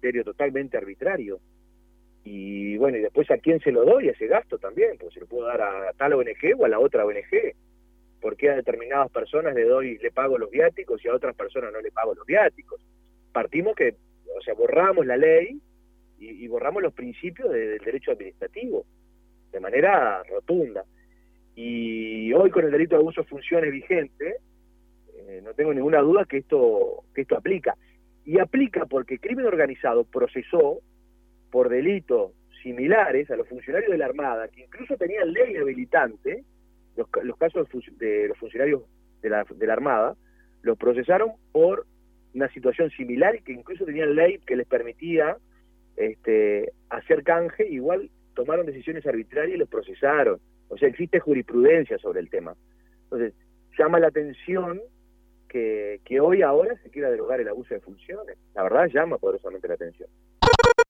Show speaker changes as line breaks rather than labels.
criterio totalmente arbitrario. Y bueno, y después a quién se lo doy ese gasto también, porque se lo puedo dar a tal ONG o a la otra ONG. ¿Por qué a determinadas personas le pago los viáticos y a otras personas no le pago los viáticos? Partimos que, o sea, borramos la ley y borramos los principios del derecho administrativo de manera rotunda. Y hoy con el delito de abuso de funciones vigente, no tengo ninguna duda que esto aplica. Y aplica porque el crimen organizado procesó por delitos similares a los funcionarios de la Armada, que incluso tenían ley habilitante, los casos de los funcionarios de la Armada, los procesaron por una situación similar y que incluso tenían ley que les permitía hacer canje, igual tomaron decisiones arbitrarias y los procesaron. O sea, existe jurisprudencia sobre el tema. Entonces, llama la atención que hoy ahora se quiera derogar el abuso de funciones. La verdad llama poderosamente la atención.